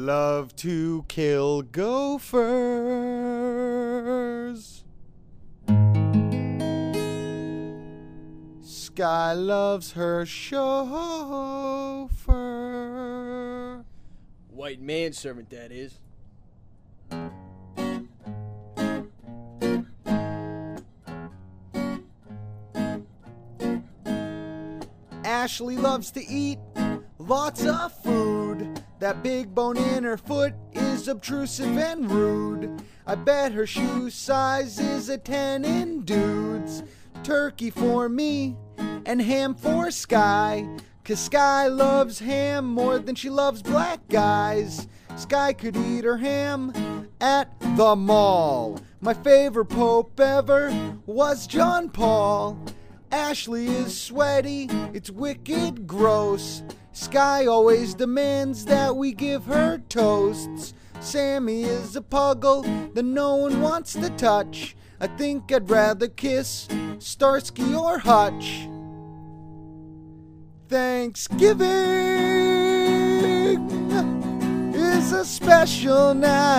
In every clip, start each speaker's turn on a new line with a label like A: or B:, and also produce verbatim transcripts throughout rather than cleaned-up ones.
A: love to kill gophers. Sky loves her chauffeur.
B: White manservant, that is.
A: Ashley loves to eat lots of food. That big bone in her foot is obtrusive and rude. I bet her shoe size is a ten in dudes. Turkey for me and ham for Sky, 'cause Sky loves ham more than she loves black guys. Sky could eat her ham at the mall. My favorite pope ever was John Paul. Ashley is sweaty, it's wicked gross. Sky always demands that we give her toasts. Sammy is a puggle that no one wants to touch. I think I'd rather kiss Starsky or Hutch. Thanksgiving is a special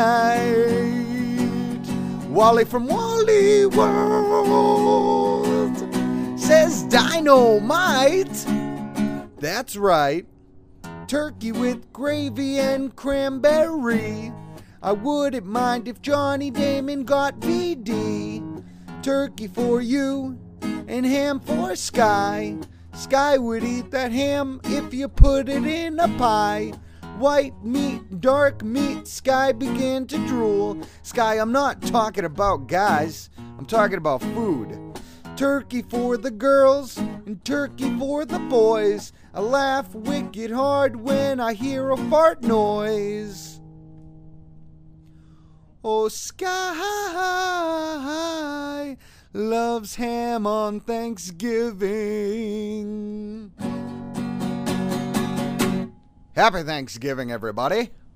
A: night. Wally from Wally World says dynamite. That's right. Turkey with gravy and cranberry. I wouldn't mind if Johnny Damon got V D. Turkey for you and ham for Sky. Sky would eat that ham if you put it in a pie. White meat, dark meat, Sky began to drool. Sky, I'm not talking about guys. I'm talking about food. Turkey for the girls and turkey for the boys. I laugh wicked hard when I hear a fart noise. Oh, Sky loves ham on Thanksgiving. Happy Thanksgiving, everybody.